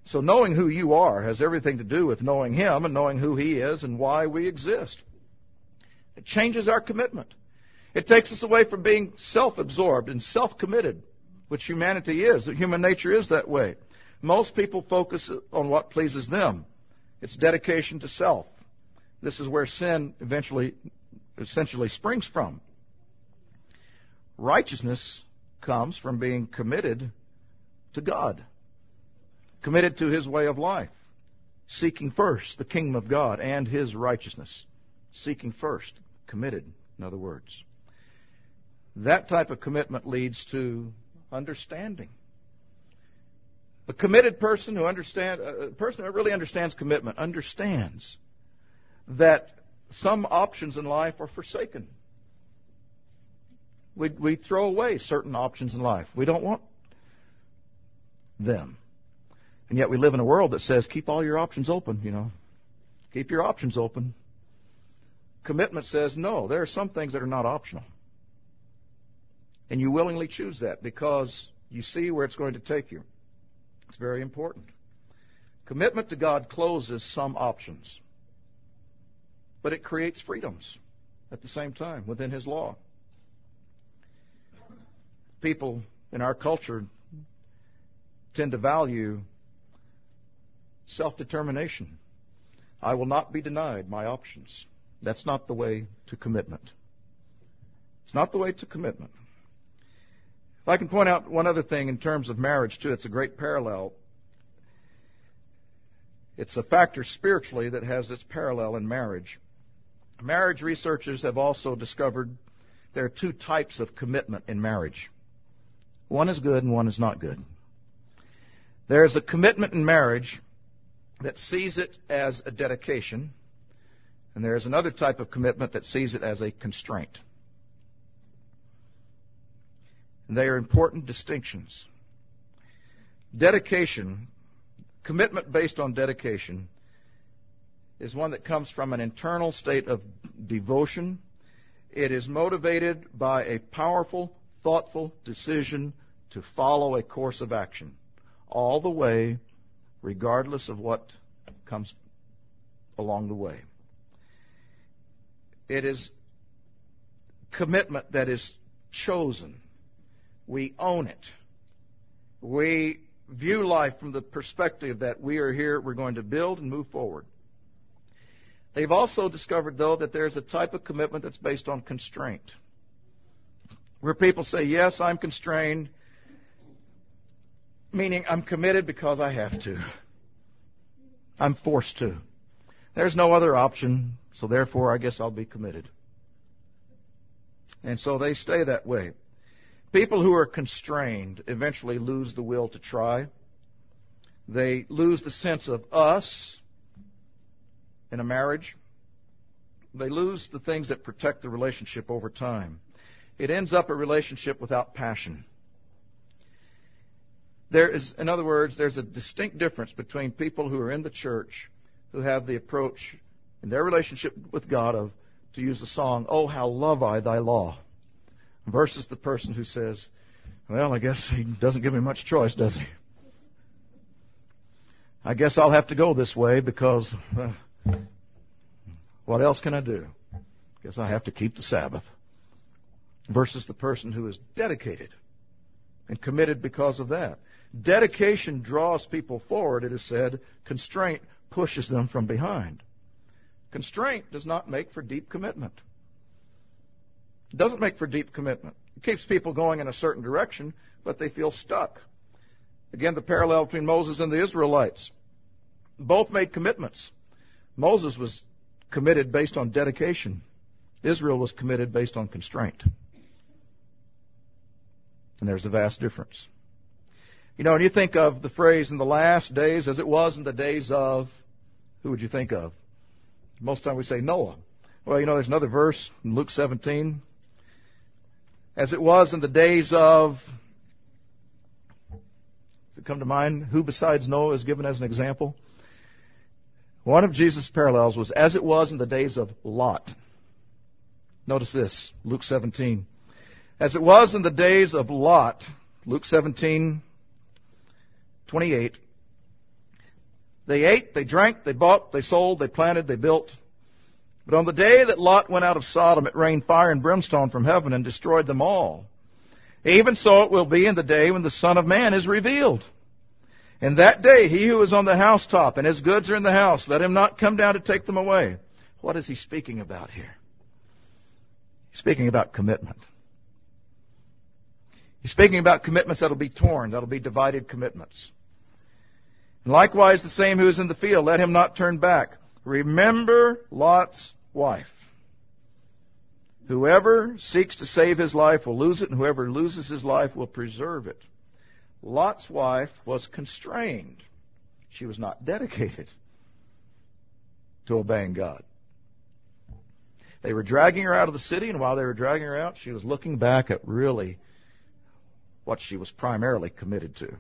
So knowing who you are has everything to do with knowing Him and knowing who He is and why we exist. It changes our commitment. It takes us away from being self-absorbed and self-committed, which humanity is. Human nature is that way. Most people focus on what pleases them. It's dedication to self. This is where sin eventually, essentially springs from. Righteousness comes from being committed to God, committed to His way of life, seeking first the kingdom of God and His righteousness. Seeking first, committed, in other words. That type of commitment leads to understanding. A committed person who understand, a person who really understands commitment understands that some options in life are forsaken. We, we throw away certain options in life. We don't want them. And yet we live in a world that says, keep all your options open, you know. Keep your options open. Commitment says, no, there are some things that are not optional. And you willingly choose that because you see where it's going to take you. It's very important. Commitment to God closes some options. But it creates freedoms at the same time within His law. People in our culture tend to value self-determination. I will not be denied my options. That's not the way to commitment. It's not the way to commitment. If I can point out one other thing in terms of marriage, too, it's a great parallel. It's a factor spiritually that has its parallel in marriage. Marriage researchers have also discovered there are two types of commitment in marriage. One is good and one is not good. There is a commitment in marriage that sees it as a dedication, and there is another type of commitment that sees it as a constraint. And they are important distinctions. Dedication, commitment based on dedication, is one that comes from an internal state of devotion. It is motivated by a powerful, thoughtful decision to follow a course of action all the way, regardless of what comes along the way. It is commitment that is chosen. We own it. We view life from the perspective that we are here, we're going to build and move forward. They've also discovered, though, that there's a type of commitment that's based on constraint, where people say, yes, I'm constrained, meaning I'm committed because I have to. I'm forced to. There's no other option, so therefore I guess I'll be committed. And so they stay that way. People who are constrained eventually lose the will to try. They lose the sense of us in a marriage. They lose the things that protect the relationship over time. It ends up a relationship without passion. There is, in other words, there's a distinct difference between people who are in the church who have the approach in their relationship with God of, to use the song, "Oh, how love I thy law," versus the person who says, well, I guess He doesn't give me much choice, does He? I guess I'll have to go this way because uh, what else can I do? Guess I have to keep the Sabbath. Versus the person who is dedicated and committed because of that. Dedication draws people forward, it is said. Constraint pushes them from behind. Constraint does not make for deep commitment. It doesn't make for deep commitment. It keeps people going in a certain direction, but they feel stuck. Again, the parallel between Moses and the Israelites. Both made commitments. Moses was committed based on dedication. Israel was committed based on constraint. And there's a vast difference. You know, when you think of the phrase in the last days, as it was in the days of, who would you think of? Most of the time we say Noah. Well, you know, there's another verse in Luke seventeen. As it was in the days of, does it come to mind? Who besides Noah is given as an example? One of Jesus' parallels was as it was in the days of Lot. Notice this, Luke seventeen. As it was in the days of Lot, Luke seventeen, twenty-eight, They ate, they drank, they bought, they sold, they planted, they built. But on the day that Lot went out of Sodom, it rained fire and brimstone from heaven and destroyed them all. Even so it will be in the day when the Son of Man is revealed. In that day, he who is on the housetop and his goods are in the house, let him not come down to take them away. What is he speaking about here? He's speaking about commitment. He's speaking about commitments that will be torn, that will be divided commitments. And likewise, the same who is in the field, let him not turn back. Remember Lot's wife. Whoever seeks to save his life will lose it, and whoever loses his life will preserve it. Lot's wife was constrained. She was not dedicated to obeying God. They were dragging her out of the city, and while they were dragging her out, she was looking back at really what she was primarily committed to.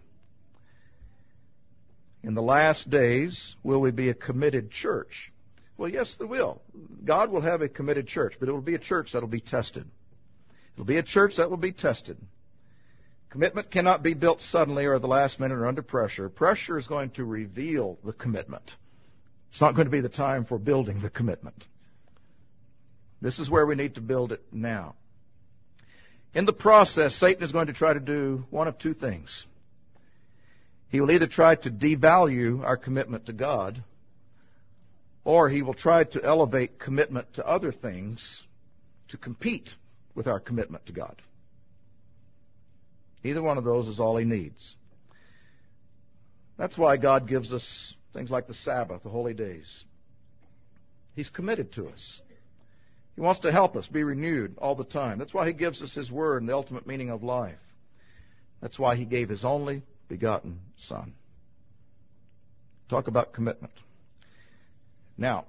In the last days, will we be a committed church? Well, yes, there will. God will have a committed church, but it will be a church that will be tested. It will be a church that will be tested. Commitment cannot be built suddenly or at the last minute or under pressure. Pressure is going to reveal the commitment. It's not going to be the time for building the commitment. This is where we need to build it now. In the process, Satan is going to try to do one of two things. He will either try to devalue our commitment to God, or he will try to elevate commitment to other things to compete with our commitment to God. Either one of those is all he needs. That's why God gives us things like the Sabbath, the holy days. He's committed to us. He wants to help us be renewed all the time. That's why he gives us his word and the ultimate meaning of life. That's why he gave his only begotten Son. Talk about commitment. Now,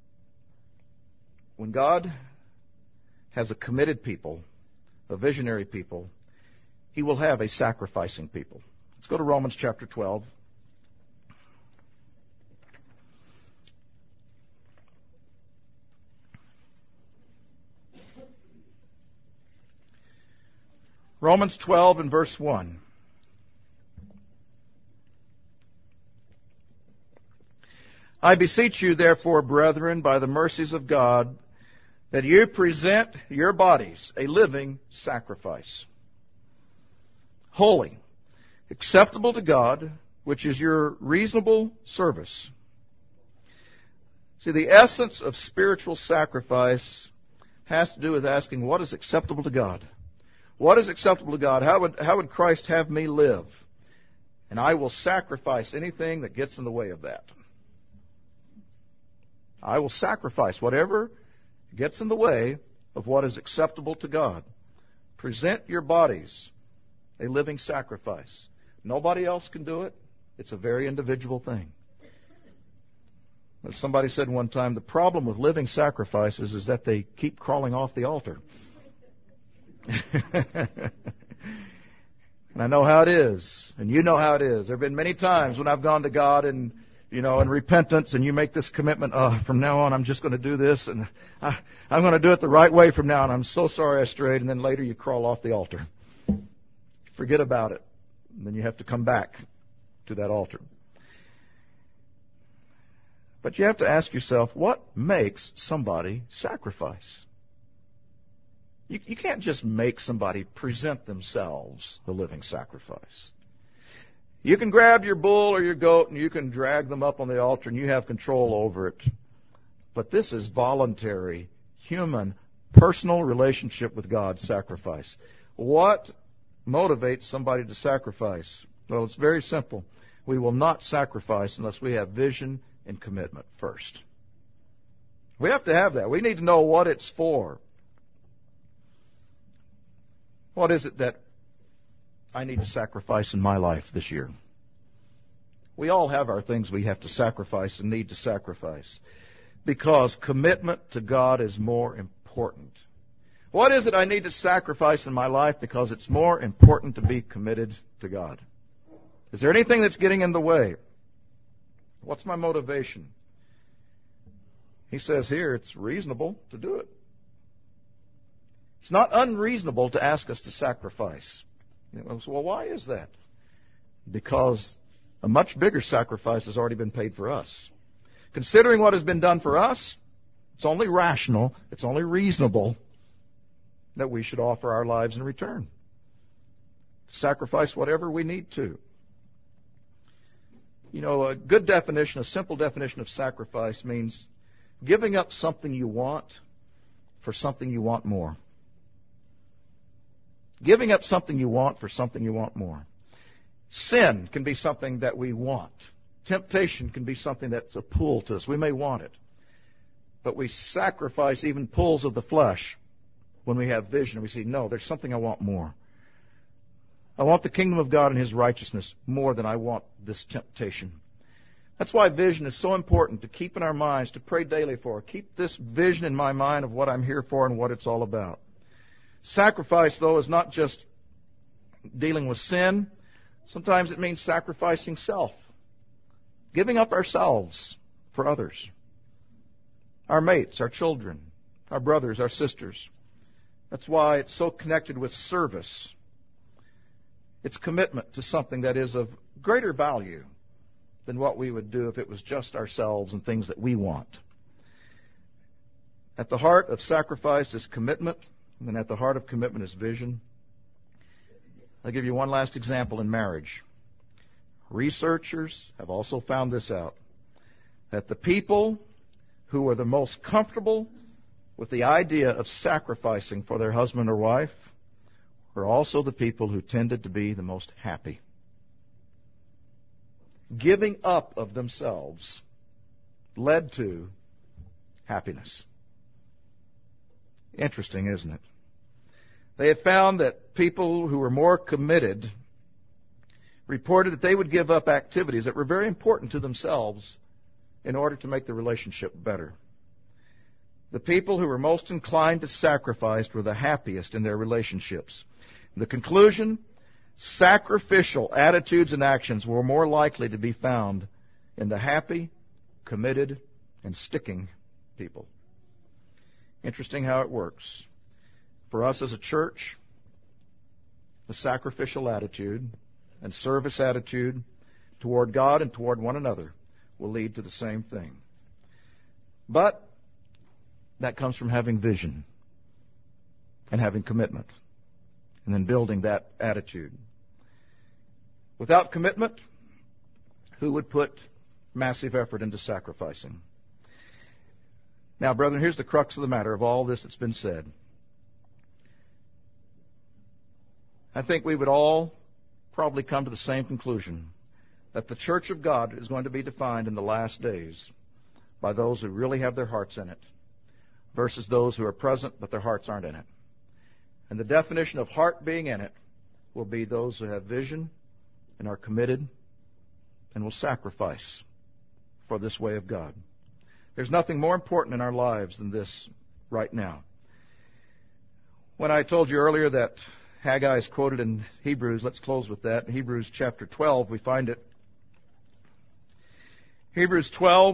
when God has a committed people, a visionary people, he will have a sacrificing people. Let's go to Romans chapter twelve. Romans twelve and verse one. I beseech you, therefore, brethren, by the mercies of God, that you present your bodies a living sacrifice, holy, acceptable to God, which is your reasonable service. See, the essence of spiritual sacrifice has to do with asking what is acceptable to God. What is acceptable to God? How would, how would Christ have me live? And I will sacrifice anything that gets in the way of that. I will sacrifice whatever gets in the way of what is acceptable to God. Present your bodies a living sacrifice. Nobody else can do it. It's a very individual thing. As somebody said one time, the problem with living sacrifices is that they keep crawling off the altar. And I know how it is, and you know how it is. There have been many times when I've gone to God and you know, in repentance, and you make this commitment, oh, from now on I'm just going to do this, and I, I'm going to do it the right way from now on. I'm so sorry I strayed, and then later you crawl off the altar. Forget about it. And then you have to come back to that altar. But you have to ask yourself, what makes somebody sacrifice? You, you can't just make somebody present themselves a living sacrifice. You can grab your bull or your goat and you can drag them up on the altar and you have control over it. But this is voluntary, human, personal relationship with God sacrifice. What motivates somebody to sacrifice? Well, it's very simple. We will not sacrifice unless we have vision and commitment first. We have to have that. We need to know what it's for. What is it that I need to sacrifice in my life this year? We all have our things we have to sacrifice and need to sacrifice because commitment to God is more important. What is it I need to sacrifice in my life because it's more important to be committed to God? Is there anything that's getting in the way? What's my motivation? He says here it's reasonable to do it. It's not unreasonable to ask us to sacrifice. Well, why is that? Because a much bigger sacrifice has already been paid for us. Considering what has been done for us, it's only rational, it's only reasonable that we should offer our lives in return. Sacrifice whatever we need to. You know, a good definition, a simple definition of sacrifice means giving up something you want for something you want more. Giving up something you want for something you want more. Sin can be something that we want. Temptation can be something that's a pull to us. We may want it. But we sacrifice even pulls of the flesh when we have vision. We say, no, there's something I want more. I want the kingdom of God and His righteousness more than I want this temptation. That's why vision is so important to keep in our minds, to pray daily for. Keep this vision in my mind of what I'm here for and what it's all about. Sacrifice, though, is not just dealing with sin. Sometimes it means sacrificing self. Giving up ourselves for others. Our mates, our children, our brothers, our sisters. That's why it's so connected with service. It's commitment to something that is of greater value than what we would do if it was just ourselves and things that we want. At the heart of sacrifice is commitment, and at the heart of commitment is vision. I'll give you one last example in marriage. Researchers have also found this out, that the people who are the most comfortable with the idea of sacrificing for their husband or wife are also the people who tended to be the most happy. Giving up of themselves led to happiness. Interesting, isn't it? They have found that people who were more committed reported that they would give up activities that were very important to themselves in order to make the relationship better. The people who were most inclined to sacrifice were the happiest in their relationships. The conclusion, sacrificial attitudes and actions were more likely to be found in the happy, committed, and sticking people. Interesting how it works. For us as a church, the sacrificial attitude and service attitude toward God and toward one another will lead to the same thing. But that comes from having vision and having commitment and then building that attitude. Without commitment, who would put massive effort into sacrificing? Now, brethren, here's the crux of the matter of all this that's been said. I think we would all probably come to the same conclusion, that the church of God is going to be defined in the last days by those who really have their hearts in it versus those who are present but their hearts aren't in it. And the definition of heart being in it will be those who have vision and are committed and will sacrifice for this way of God. There's nothing more important in our lives than this right now. When I told you earlier that Haggai is quoted in Hebrews, let's close with that. In Hebrews chapter twelve, we find it. Hebrews twelve.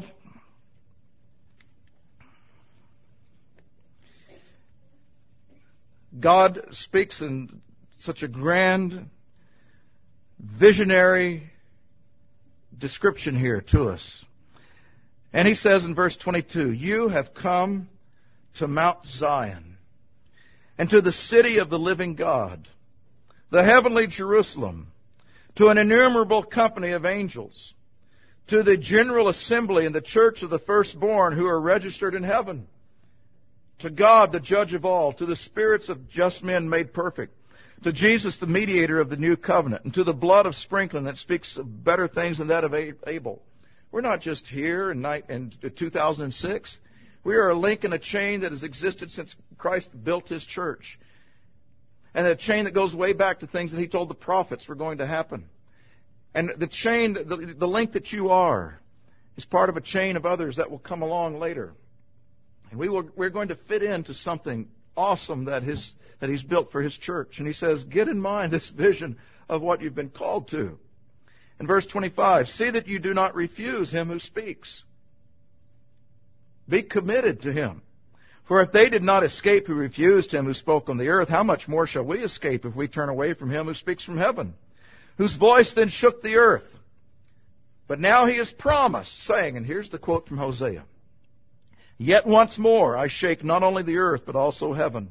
God speaks in such a grand, visionary description here to us. And He says in verse twenty-two, "You have come to Mount Zion, and to the city of the living God, the heavenly Jerusalem, to an innumerable company of angels, to the general assembly and the church of the firstborn who are registered in heaven, to God, the judge of all, to the spirits of just men made perfect, to Jesus, the mediator of the new covenant, and to the blood of sprinkling that speaks of better things than that of Abel." We're not just here in, in two thousand six. We are a link in a chain that has existed since Christ built His church. And a chain that goes way back to things that He told the prophets were going to happen. And the chain, the, the link that you are, is part of a chain of others that will come along later. And we will, we're going to fit into something awesome that, his, that He's built for His church. And He says, get in mind this vision of what you've been called to. In verse twenty-five, "See that you do not refuse Him who speaks. Be committed to Him. For if they did not escape who refused Him who spoke on the earth, how much more shall we escape if we turn away from Him who speaks from heaven? Whose voice then shook the earth. But now he is promised, saying, and here's the quote from Hosea, "Yet once more I shake not only the earth, but also heaven."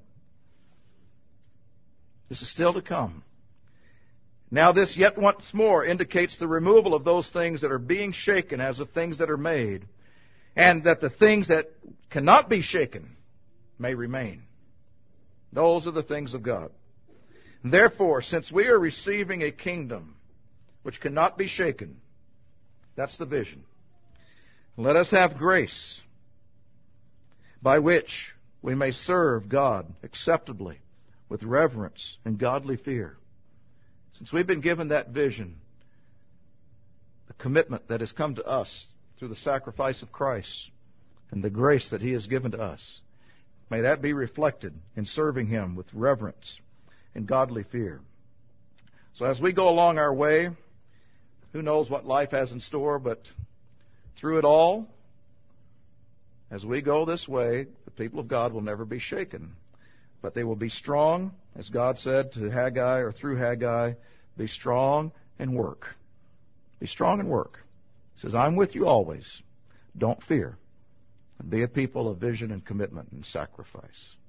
This is still to come. Now this yet once more indicates the removal of those things that are being shaken as of things that are made, and that the things that cannot be shaken may remain. Those are the things of God. Therefore, since we are receiving a kingdom which cannot be shaken, that's the vision, let us have grace by which we may serve God acceptably with reverence and godly fear. Since we've been given that vision, the commitment that has come to us through the sacrifice of Christ and the grace that He has given to us, may that be reflected in serving Him with reverence and godly fear. So as we go along our way, who knows what life has in store, but through it all, as we go this way, the people of God will never be shaken. But they will be strong, as God said to Haggai or through Haggai, be strong and work. Be strong and work. He says, I'm with you always. Don't fear. And be a people of vision and commitment and sacrifice.